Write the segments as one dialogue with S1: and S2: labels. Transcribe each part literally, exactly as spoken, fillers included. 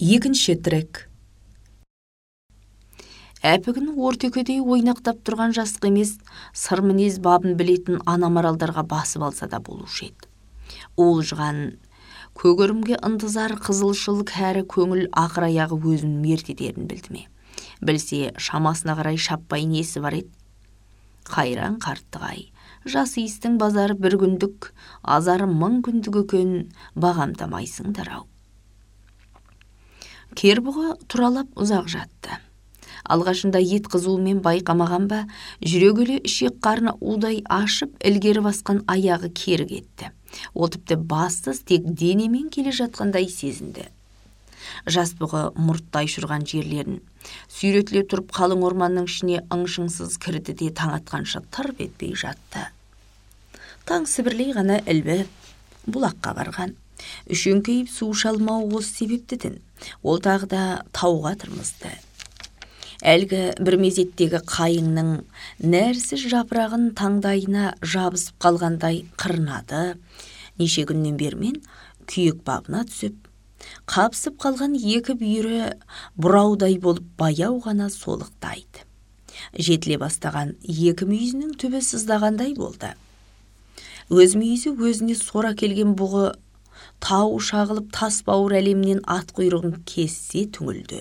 S1: Екінші трек. Әпігін ортекедей ойнақтап тұрған жасқы емес, сыр мінез бабын білетін ана маралдарға басып алса да болушы еді. Ол жыған көгірімге ынтызар қызылшыл кәрі көңіл ақыр аяғы өзін мерт етерін білді ме? Білсе, шамасына қарай шаппай несі бар еді? Қайран қарттығай, жас иістің базары бір күндік, азары мың күндік екен, бағамдамайсыңдар ау. Кербұғы туралап ұзақ жатты. Алғашында ет қызуымен байқамаған ба, жүрегілі ішек қарны удай ашып, ілгері басқан аяғы кері кетті. Ол тіпті бассыз тек денемен келе жатқандай сезінді. Жас бұғы мұрттай шырған жерлерін сүйретіле тұрып қалың орманның ішіне ыңшыңсыз кірді де таң атқанша тырп етпей жатты. Таң сібірлей ғана ілбіп, бұлаққа барған. Үшеңкейіп су шалмау осы себептідін. Ол тағы да тауға тұрмызды. Әлгі бір мезеттегі қайыңның нәрсіз жапырағын таңдайына жабысып қалғандай қырнады. Неше күннен бермен күйек бабына түсіп, қапсып қалған екі бүйірі бұраудай болып баяу ғана солықтайды. Жетіле бастаған екі мүйізінің түбі сыздағандай болды. Өз мүйізі өзіне сора келген бұғы тау шағылып тас бауыр әлемнен ат құйрығын кессе түңілді.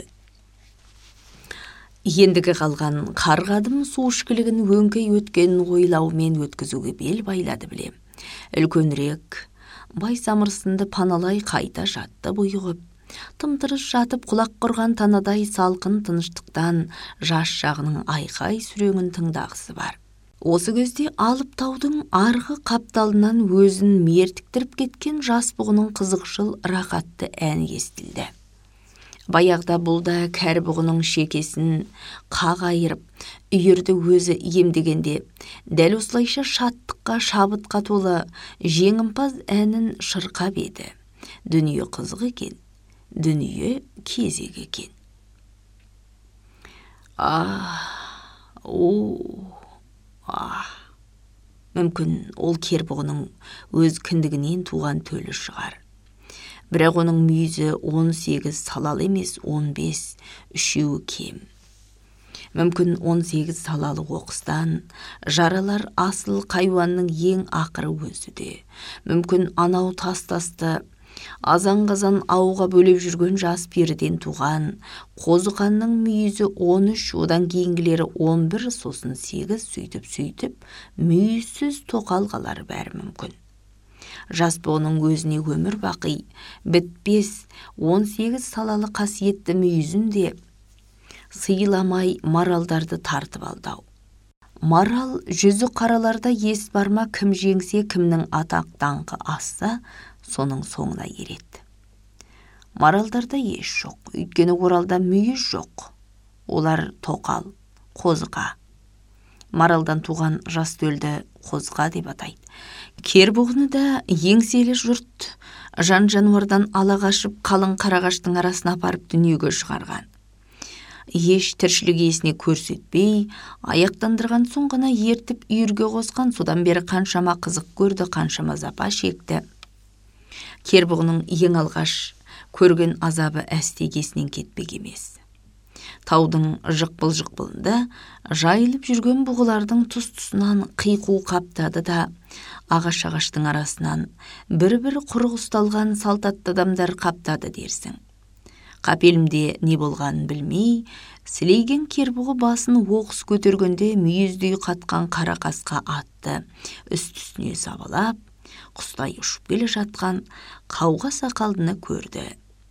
S1: Ендігі қалған қарғадым су ішкілігін өңкей өткен ойлаумен өткізуге бел байлады білем. Үлкенірек, бай самырсынды паналай қайта жатты бұйығып. Тымтырыс жатып құлақ құрған танадай салқын тыныштықтан жас жағының айқай сүреңін тыңдағысы бар. Осы кезде алып таудың арғы қапталынан өзін мертіктіріп кеткен жас бұғының қызықшыл рақатты ән естілді. Баяғда бұл да кәрі бұғының шекесін қақ айырып, үйірді өзі емдегенде, дәл осылайша шаттыққа, шабытқа толы жеңімпаз әнін шырқап еді. Дүние қызық екен, дүние кезек екен. А, о, а. Мүмкін ол кер бұғының өз кіндігінен туған төлі шығар. Бірақ оның мүйізі он сегіз салалы емес, он бес, үшеуі кем. Мүмкін он сегіз салалы оқыстан жаралар асыл қайуанның ең ақыры өзі де. Мүмкін анау тас-тасты азан-қазан ауға бөлеп жүрген жас періден туған қозықанның мүйізі он үш, одан кейінгілері он бір, сосын сегіз, сөйтіп-сөйтіп, мүйізсіз тоқалғалар бәрі мүмкін. Жас бұғының өзіне өмір бақи, бітпес он сегіз салалы қасиетті мүйізін де сыйламай маралдарды тартып алдау. Марал жүзі қараларда ес барма, кім жеңсе, кімнің атақ даңқы асса, соның соңына ереді. Маралдарда еш жоқ, өйткені оралда мүйіз жоқ. Олар тоқал, қозықа. Маралдан туған жас төлді қозықа деп атайды. Кербұғыны да еңселі жұрт жан-жануардан ала қашып қалың қарағаштың арасына апарып дүниеге шығарған. Еш тіршілік иесіне көрсетпей, аяқтандырған соң ғана ертіп үйірге қосқан, содан бері қаншама қызық көрді, қаншама запа шекті. Кербұғының ең алғаш көрген азабы әстегесінен кетпек емес. Таудың жықпыл-жықпылында жайылып жүрген бұғылардың тұс-тұсынан қиқу қаптады да, ағаш-ағаштың арасынан бір-бір құрық ұсталған салтатты адамдар қаптады дерсің. Қапелімде не болғанын білмей, сілейген кербұғы басын оқыс көтергенде мүйіздей қатқан қара қасқа атты үст-үстіне сабалап, құстай ұшып келе жатқан қауға сақалдыны көрді.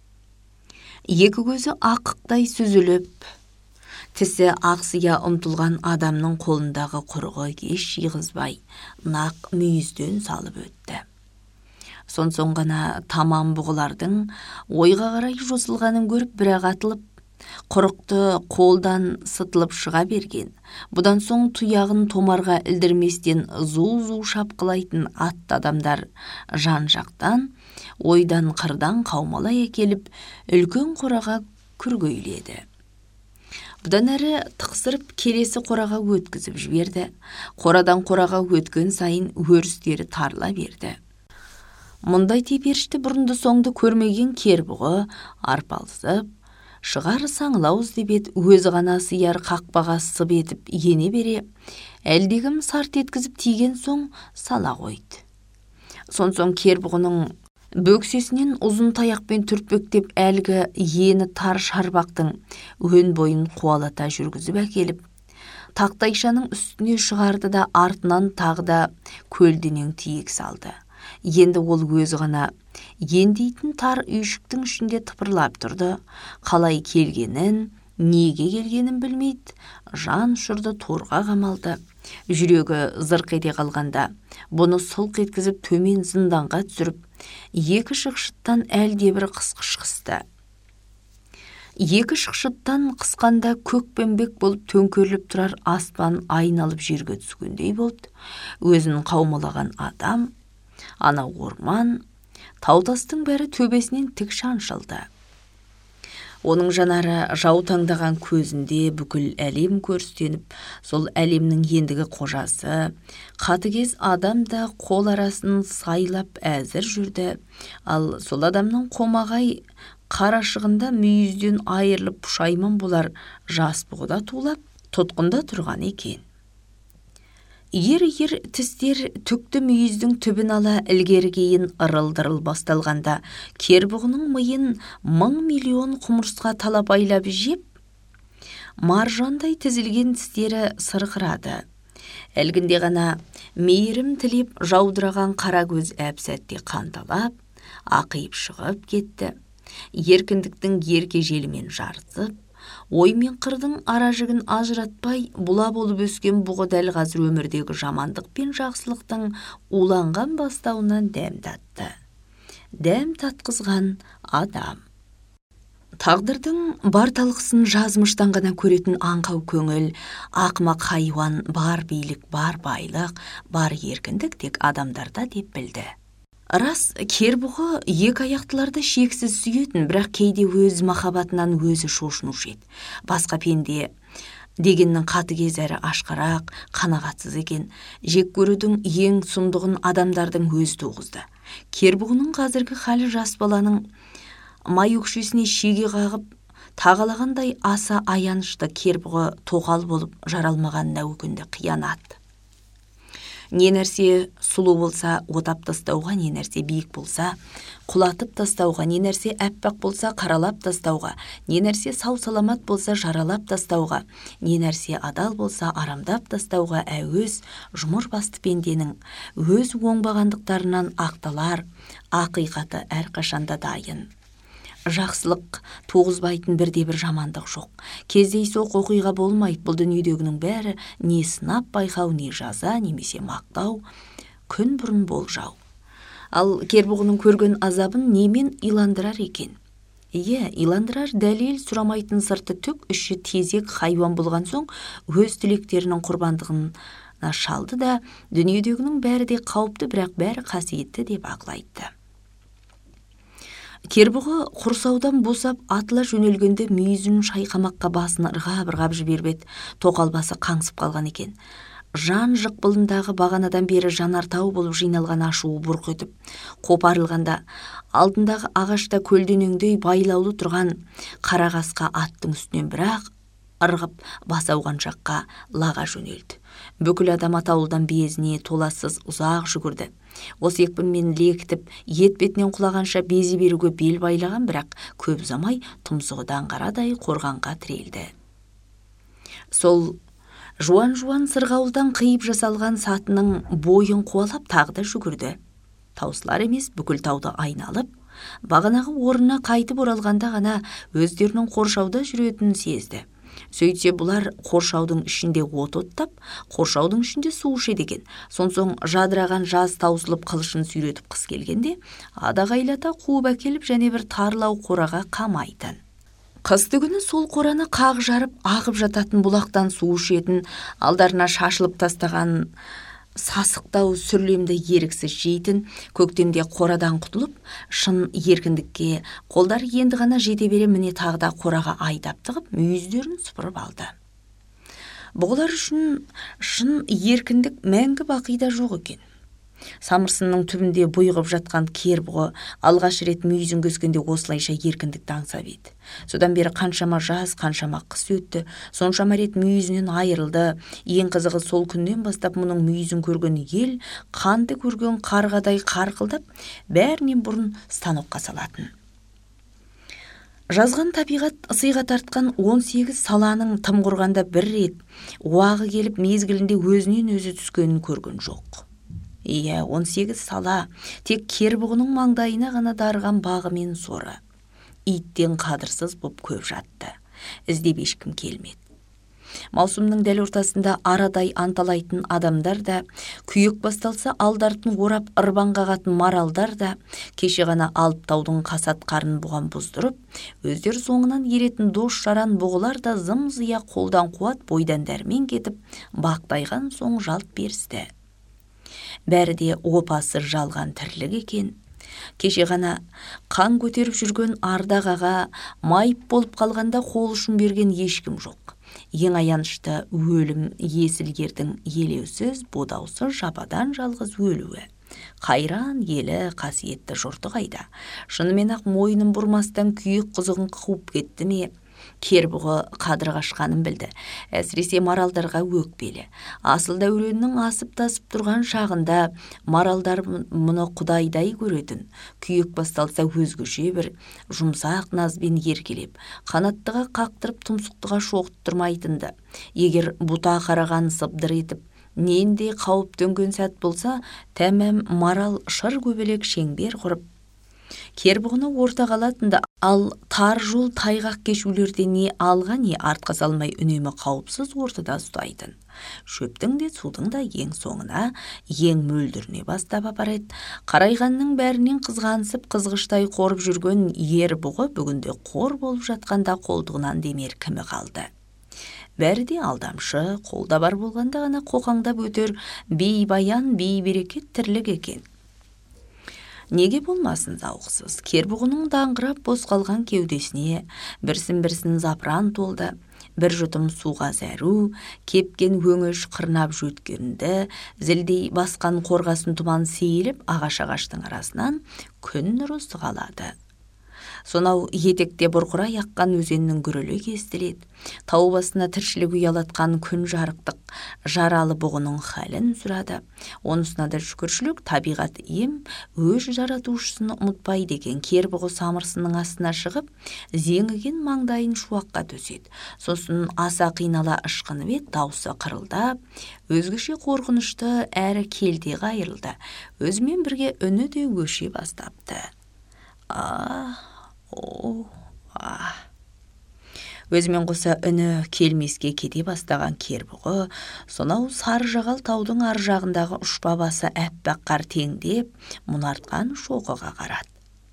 S1: Екі көзі ақықтай сүзіліп, тісі ақсия ұмтылған адамның қолындағы құрығы еш жиғызбай, нақ мүйізден салып өтті. Сон-сон ғана тамам бұғылардың ойға қарай жосылғанын көріп бірақ атылып, құрықты қолдан сытылып шыға берген. Бұдан соң тұяғын томарға ілдірместен зу-зу шапқылайтын атты адамдар жан-жақтан, ойдан қырдан қаумалай әкеліп, үлкен қораға күргейледі. Бұдан әрі тықсырып келесі қораға өткізіп жіберді. Қорадан қораға өткен сайын өрістері тарла берді. Мұндай теперішті бұрынды соңды көрмеген кербұғы арпалысып, шығар саңылауыз деп ет өзі ғана сияр қақпаға сып етіп ене бере, әлдегім сарт еткізіп тиген соң сала қойды. Сонсоң кербұғының бөксесінен ұзын таяқпен түртпектеп әлгі ені тар шарбақтың өн бойын қуалата жүргізіп әкеліп, тақтайшаның үстіне шығарды да артынан тағы да көлденең тиек салды. Енді ол өзі ғана ендейтін тар үйшіктің ішінде тыпырлап тұрды. Қалай келгенін, неге келгенін білмейді, жан ұшырды торға қамалды. Жүрегі зырқ ете қалғанда, бұны сұлқ еткізіп төмен зынданға түсіріп, екі шықшыттан әлде бір қысқыш қысты. Екі шықшыттан қысқанда көкпенбек болып төңкеріліп тұрар аспан айналып жерге түскендей болды. Өзін қаумалаған адам, ана орман, таутастың бәрі төбесінен тік шаншылды. Оның жанары жаутаңдаған көзінде бүкіл әлем көрістеніп, сол әлемнің ендігі қожасы, қатыгез адам да қол арасын сайлап әзір жүрді. Ал сол адамның қомағай қарашығында мүйізден айырылып пұшайман болар жас бұғыда тулап, тұтқында тұрған екен. Ер-ер тістер түкті мүйіздің түбін ала ілгері-кейін ырыл-дырыл басталғанда, кербұғының миын мың миллион құмырсқа талап айлап жеп, маржандай тізілген тістері сырқырады. Әлгінде ғана мейірім тілеп жаудыраған қара көз әп-сәтте қанталап, ақиып шығып кетті. Еркіндіктің ерке желімен жарысып, ой мен қырдың аражігін ажыратпай бұла болып өскен бұғы дәл қазір өмірдегі жамандық пен жақсылықтың уланған бастауынан дәм татты. Дәм татқызған адам. Тағдырдың бар талқысын жазмыштан ғана көретін аңқау көңіл, ақымақ хайуан, бар билік, бар байлық, бар еркіндік тек адамдарда деп білді. Рас, кербұғы екі аяқтыларды шексіз сүйетін, бірақ кейде өз махаббатынан өзі шошынушы еді. Басқа пенде дегеннің қатыгез әрі ашқарақ, қанағатсыз екен. Жек көрудің ең сұмдығын адамдардың өз туғызды. Кербұғының қазіргі халі жас баланың май өкшесіне шеге қағып, тағалағандай аса аянышты. Кербұғы тоқал болып жаралмағанына өкінді. Қиянат. Не нәрсе сұлу болса отап тастауға, не нәрсе биік болса құлатып тастауға, не нәрсе әппақ болса қаралап тастауға, не нәрсе сау саламат болса жаралап тастауға, не нәрсе адал болса арамдап тастауға әуес жұмыр басты пенденің өз оңбағандықтарынан ақталар ақиқаты әрқашанда дайын. Жақсылық туғызбайтын бірде бір жамандық жоқ. Кездейсоқ оқиға болмайды. Бұл дүниедегінің бәрі не сынап байқау, не жаза, немесе мақтау, күн бұрын болжау. Ал кербұғының көрген азабын немен иландырар екен? Е, иландырар дәлел сұрамайтын сырты түк іші тезек хайуан болған соң өз түлектерінің құрбандығына шалды да, дүниедегінің бәрі де қауіпті, бірақ бәрі қасиетті деп ақыл айтты. Кербұғы құрсаудан босап атыла жөнелгенде мүйізін шайқамаққа басын ырғап-ырғап жібербеді. Тоқал басы қаңсып қалған екен. Жан жықпылындағы бағанадан бері жанартау болып жиналған ашуы бұрқ етіп, қопарылғанда алдындағы ағашта көлденеңдей байлаулы тұрған қара қасқа аттың үстінен бірақ ырғып бас ауған жаққа лаға жөнелді. Бүкіл адам атаулыдан безіне толассыз ұзақ жүгірді. Осы екпінмен лекітіп, ет бетінен құлағанша безі беруге бел байлаған, бірақ көп ұзамай тұмсығы даңғарадай қорғанға тірелді. Сол жуан-жуан сырғауылдан қиып жасалған сатының бойын қуалап тағы да жүгірді. Таусылар емес, бүкіл тауды айналып, бағанағы орнына қайтып оралғанда ғана өздерінің қоршауда жүретінін сезді. Сөйтсе бұлар қоршаудың ішінде от оттап, қоршаудың ішінде су ішеді екен. Сонсоң жадыраған жаз таусылып қылышын сүйретіп қыс келгенде, адағайлата қуып әкеліп және бір тарлау қораға қамайтын. Қыстыгүні сол қораны қақ жарып ағып жататын бұлақтан су ішетін, алдарына шашылып тастаған сасықтау сүрлемді еріксіз жейтін, көктемде қорадан құтылып, шын еркіндікке қолдар енді ғана жете бере міне тағда қораға айдап тығып, мүйіздерін сыпырып алды. Бұғылар үшін шын еркіндік мәңгі бақида жоқ екен. Самырсынның түбінде бұйығып жатқан кербұғы алғаш рет мүйізін көзгенде осылайша еркіндікті аңсап еді. Содан бері қаншама жаз, қаншама қыс өтті, соншама рет мүйізінен айырылды. Ең қызығы сол күннен бастап мұның мүйізін көрген ел қанды көрген қарғадай қарқылдап, бәрінен бұрын станокқа салатын. Жазған табиғат сыйға тартқан он сегіз саланың тым құрғанда бір рет уағы келіп мезгілінде өзінен өзі түскенін көрген жоқ. Иә, он сегіз сала тек кербұғының маңдайына ғана дарыған бағы мен соры. Иттен қадырсыз боп көп жатты. Іздеп ешкім келмеді. Маусымның дәл ортасында арадай анталайтын адамдар да, күйек басталса алдартын орап ырбан қағатын маралдар да, кеше ғана алып таудың қасат қарын бұған бұздырып, өздер соңынан еретін дос жаран бұғылар да зым-зия қолдан қуат бойдан дәрмен кетіп, бақтайған соң жалт берісті. Бәрі де опасы жалған тірлік екен. Кеше ғана қан көтеріп жүрген ардақ аға майып болып қалғанда қол ұшын берген ешкім жоқ. Ең аянышты өлім есілгердің елеусіз, бодаусыз жападан жалғыз өлуі. Қайран елі қасиетті жұрты қайда. Шынымен ақ мойнын бұрмастан күйік қызығын қуып кетті ме? Кербұғы қадыр қашқанын білді. Әсіресе маралдарға өкпелі. Асыл дәуреннің асып тасып тұрған шағында маралдар мұны құдайдай көретін. Күйік басталса өзгеше бір жұмсақ назбен еркелеп, қанаттыға қақтырып тұмсықтыға шоқтырмайтынды. Егер бұта қараған сыбдыр етіп, нендей қауіп төнген сәт болса, тәмәм марал шыр көбелек шеңбер құрып кербұғыны ортаға алатынды. Ал тар жол тайғақ кешулерде не алға не артқа салмай үнемі қауіпсіз ортада ұстайтын. Шөптің де судың да ең соңына, ең мөлдіріне бастап апарады. Қарайғанның бәрінен қызғанысып қызғыштай қорып жүрген ер бұғы бүгінде қор болып жатқанда қолдығынан демер кімі қалды. Бәрі де алдамшы, қолда бар болғанда ғана қоқаңдап өтер бей-баян, бей-берекет тірлік екен. Неге болмасын зауқсыз, кербұғының даңғырап бос қалған кеудесіне бірсін-бірсін запыран толды. Бір жұтым суға зәру, кепкен өңіш қырнап жөткенді, зілдей басқан қорғасын тұман сейіліп, ағаш-ағаштың арасынан күн нұры сығалады. Сонау етекте бұрқырай аққан өзеннің гүрілі естіледі. Тау басына тіршілік ұялатқан күн жарықтық жаралы бұғының хәлін сұрады. Онысына да шүкіршілік, табиғат ем өз жаратушысын ұмытпай деген кербұғы самырсының астына шығып, зеңіген маңдайын шуаққа төседі. Сосын аса қинала ышқынып еді, даусы қырылдап, өзгеше қорқынышты әрі келте қайырылды. Өзімен бірге үні де өше бастапты. А, о, а. Өзімен қоса үні келмеске кете бастаған кербұғы, сонау сары жағал таудың ар жағындағы ұшпа басы әппақ қар теңдеп, мұнартқан шоқыға қарады.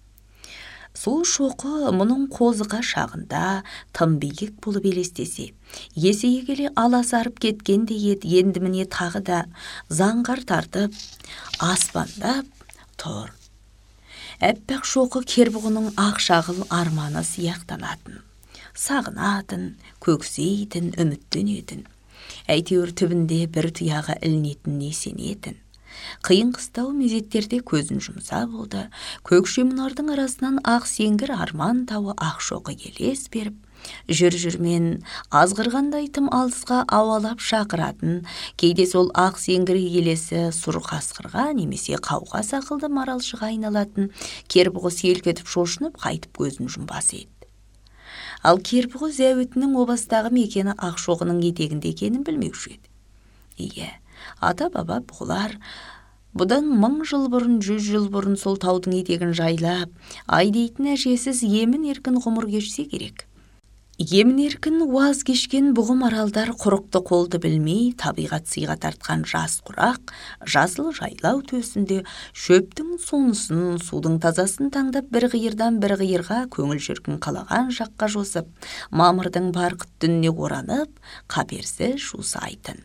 S1: Сол шоқы мұның қозыға шағында тым биік болып елестесе, есеге келе аласарып кеткенде еді, енді міне тағы да заңғар тартып, аспандап тұр. Әппақ шоқы кербұғының ақ шағыл арманы сияқтанатын, сағынатын, көксейтін, үміттенетін. Әйтеуір түбінде бір тұяғы ілінетін сенетін. Қиын қыстау мезеттерде көзін жұмса болды. Көкше мұнардың арасынан ақ сеңгір арман тауы ақ шоқы елес беріп, жүр-жүрмен азғырғандай тым алысқа ауалап шақыратын, кейде сол ақ сеңгір елесі сұр қасқырға немесе қауға сақылды маралшыға айналатын. Кербұғы селк етіп шошынып қайтып көзін жұмбас еді. Ал кербұғы зәуітінің обастағы мекені Ақшоқының етегінде екенін білмеуші еді. Иә, ата-баба бұғылар бұдан мың жыл бұрын, жүз жыл бұрын сол таудың етегін жайлап, ай дейтін әжесіз емін еркін ғұмыр кешсе керек. Емін еркін уаз кешкен бұғы маралдар құрықты қолды білмей, табиғат сыйға тартқан жас құрақ, жасыл жайлау төсінде шөптің сонысын, судың тазасын таңдап бір қиырдан бір қиырға көңіл шіркін қалаған жаққа жосып, мамырдың барқыт түніне оранып, қаперсіз жусайтын.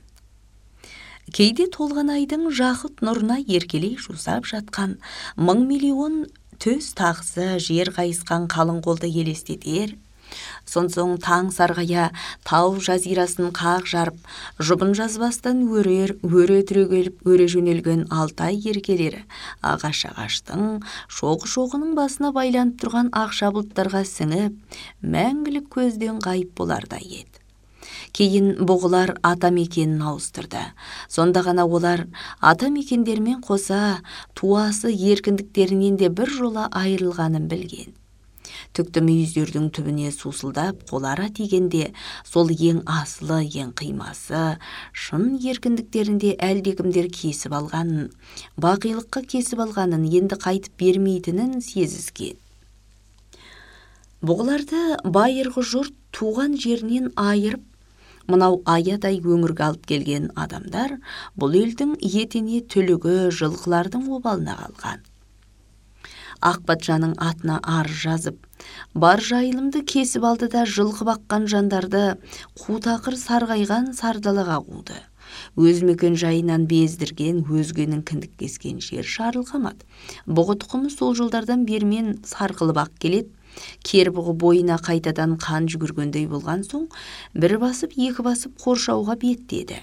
S1: Кейде толған айдың жақұт нұрына еркелей жусап жатқан мың миллион төс тағысы жер қайысқан қалың қолды елестетер, Сонсоң таң сарғая тау жазирасын қақ жарып, жұбын жазбастан өрер, өре түрегеліп өре жөнелген алтай еркелері ағаш-ағаштың шоғы-шоғының басына байланып тұрған ақша бұлттарға сіңіп, мәңгілік көзден ғайып болардай еді. Кейін бұғылар ата мекенін ауыстырды. Сонда ғана олар ата мекендермен қоса туасы еркіндіктерінен де бір жола айырылғанын білген. Түкті мүйіздердің түбіне сусылдап қолара тигенде сол ең асылы, ең қимасы, шын еркіндіктерінде әлдекімдер кесіп алғанын, бақилыққа кесіп алғанын, енді қайтып бермейтінін сезізген. Бұғыларды байырғы жұрт туған жерінен айырып, мынау аядай өңірге алып келген адамдар бұл елдің етене түлігі жылқылардың обалына қалған. Ақпатшаның атына арыз жазып, бар жайылымды кесіп алды да жылқы баққан жандарды қутақыр сарғайған сардалаға қуды. Өз мекен жайынан бездірген, өзгенің кіндік кескен жер жарылғамады. Бұғы тұқымы сол жылдардан бермен сарқылып ақ келеді. Кер бұғы бойына қайтадан қан жүгіргендей болған соң, бір басып, екі басып қоршауға беттеді.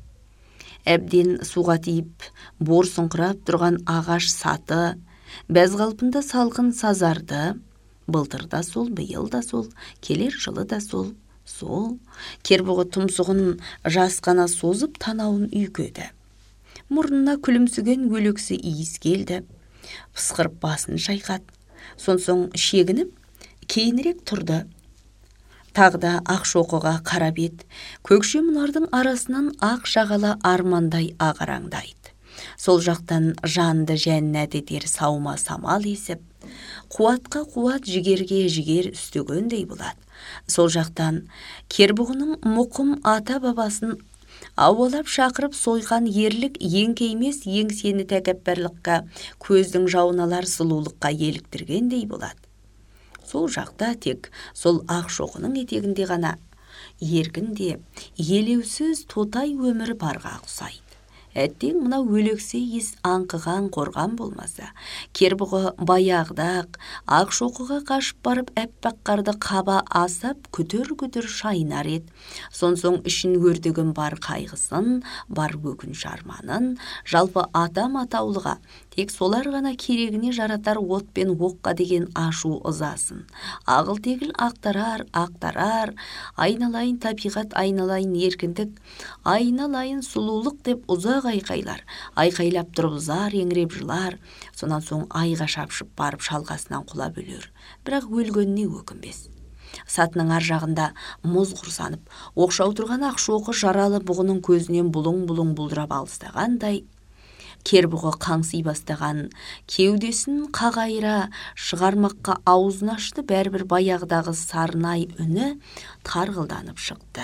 S1: Әбден суға тиіп, борсыңқырап тұрған ағаш саты, бәз қалпында салқын сазарды, былтыр да сол, биыл да сол, келер жылы да сол, сол. Кербұғы тұмсығын жасқана созып танауын үйкеді. Мұрнына күлімсіген өлексі иіс келді. Пысқырып басын шайқады. Сонсоң шегініп, кейінірек тұрды. Тағда ақ шоқыға қарап ет, көкше мұнардың арасынан ақ шағала армандай ағараңдайды. Сол жақтан жанды жәннат етер саума самал есіп, қуатқа қуат, жігерге жігер үстегендей болады. Сол жақтан Кербұғының мұқым ата бабасын ауалап шақырып сойған ерлік еңкеймес еңсені тәкәппарлыққа, көздің жауыналар сұлулыққа еліктіргендей болады. Сол жақта тек сол ақ шоқының етегінде ғана еркінде елеусіз тотай өмірі барға ұқсайды. Әттең мына өлексе ес аңқыған қорған болмаса, Кербұғы баяғырақ ақ шоқыға қашып барып әппақ қарды қаба асап күтір-күтір шайнар еді. Сонсоң ішін өртеген бар қайғысын, бар өкініш арманын, жалпы атам атаулыға тек солар ғана керегіне жаратар от пен оққа деген ашу ызасын, ағыл-тегіл ақтарар, ақтарар, айналайын табиғат, айналайын еркіндік, айналайын сұлулық деп ұзақ айқайлар, айқайлап тұрып зар еңіреп жылар, сонан соң айға шапшып барып шалғасынан құлап өлер, бірақ өлгеніне өкінбес. Сатының ар жағында мұз құрсанып, оқшау тұрған ақ шоқы жаралы бұғының көзінен бұлың-бұлың бұлдырап алыстағандай, Кербұғы қаңси бастаған кеудесін қағайыра шығармаққа аузын ашты, бәрібір баяғыдағы сарнай үні тарғылданып шықты.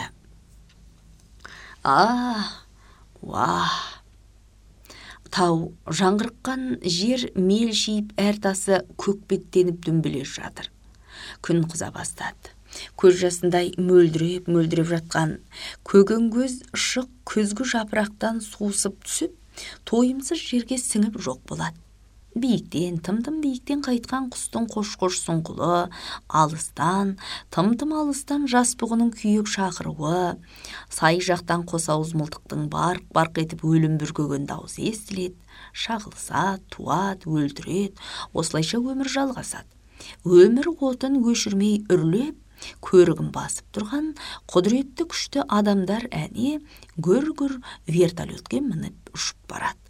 S1: А, уah! Тау жаңғырыққан жер мелшиіп, әр тасы көкбеттеніп дүмбіле жатыр. Күн қыза бастады. Көз жасындай мөлдіреп-мөлдіреп жатқан көгенкөз шық күзгі жапырақтан суысып түсіп, тойымсыз жерге сіңіп жоқ болады. Биіктен, тым-тым биіктен қайтқан құстың қош-қош сұңқылы, алыстан, тым-тым алыстан жас бұғының күйек шақыруы, сай жақтан қос ауыз мылтықтың барқ-барқ етіп өлім бүркеген даусы естіледі, шағылысады, туады, өлтіреді, осылайша өмір жалғасады. Өмір отын өшірмей үрлеп, көрігін басып тұрған құдіретті күшті адамдар әне гүр-гүр вертолетке мініп ұшып барады.